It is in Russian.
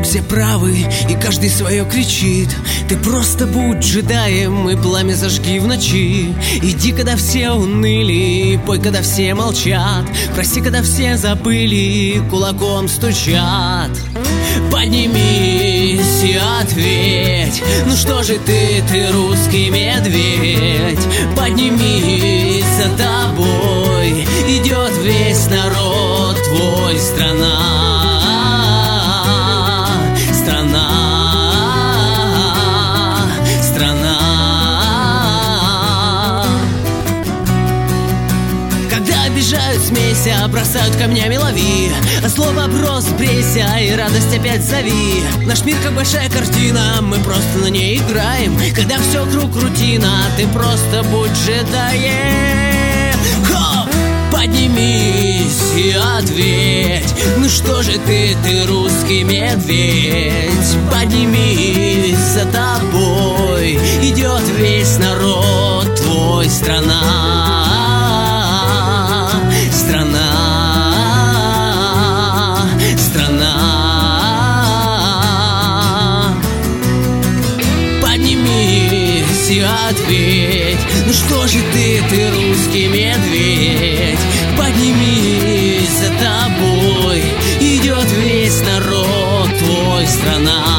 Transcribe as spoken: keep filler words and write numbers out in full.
все правы, и каждый свое кричит. Ты просто будь джедаем и пламя зажги в ночи. Иди, когда все уныли, пой, когда все молчат. Прости, когда все забыли, кулаком стучат. Поднимись и ответь, ну что же ты, ты русский медведь. Поднимись, за тобой идет весь народ твой. Страна, страна, страна. Когда обижают, смейся, бросают камнями, лови. А слово брос, брейся, и радость опять зови. Наш мир как большая картина, мы просто на ней играем. Когда все вокруг рутина, ты просто будь джедаем. Хоп! Поднимись и ответь, ну что же ты, ты русский медведь. Поднимись, за тобой идет весь народ твой. Страна, страна, страна. Поднимись и ответь, ну что же ты, ты русский медведь. Поднимись, за тобой идет весь народ твой. Страна.